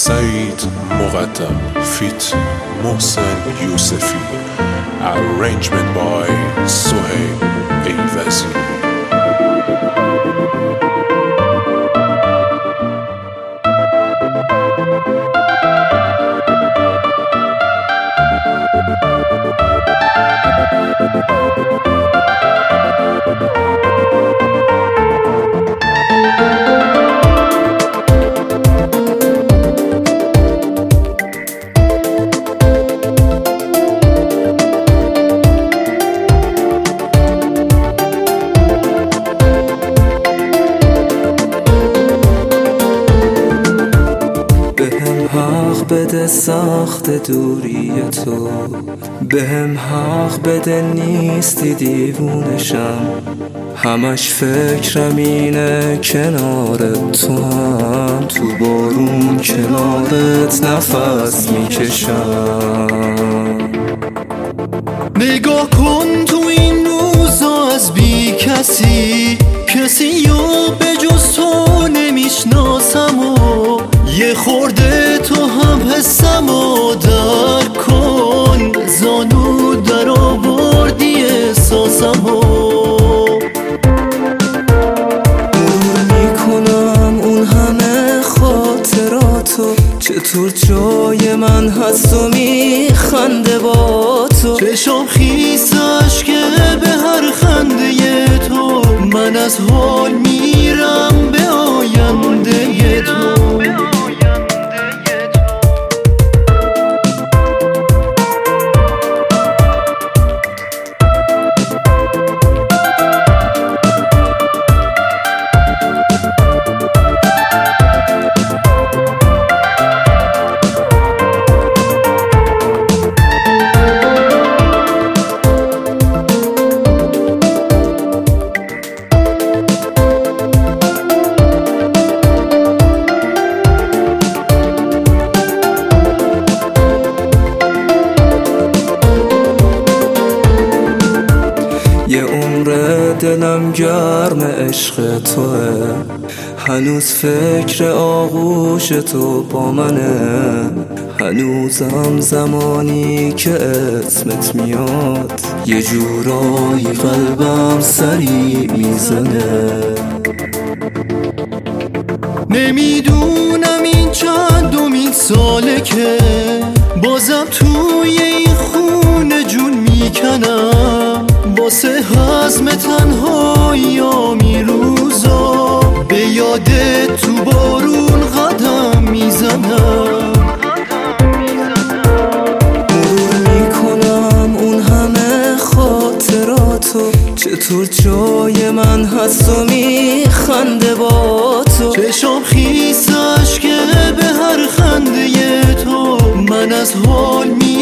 سعید مقدم فیت محسن یوسفی. Arrangement by سهیل ایوزی. حق بده سخت دوری تو، بهم حق بده نیستی دیوونشم. همش فکرم اینه کنارت تو، هم تو بارون کنارت نفس میکشم. نگاه کن تو این روزا از بی کسی و به جز تو نمیشناسم و یه خورده تو هم حسم و در کن. زانو در آوردی احساسم و مرور میکنم اون همه خاطراتو، چطور جای من هست و میخنده با تو. چشام خیس عشقه به هر خنده تو، من از حال میرم به آینده تو. یه عمر دلم گرم عشق توه، هنوز فکر آغوش تو با منه. هنوزم زمانی که اسمت میاد یه جورایی قلبم سریع میزنه. نمیدونم این چندمین ساله که بازم توی این خونه جون میکنم. واسه هضم تنهایی‌ام روزا به یاد تو بارون قدم میزنم. مرور میکنم اون همه خاطراتو، چطور جای من هست و میخنده با تو. چشام خیس عشقه به هر خنده تو، من از حال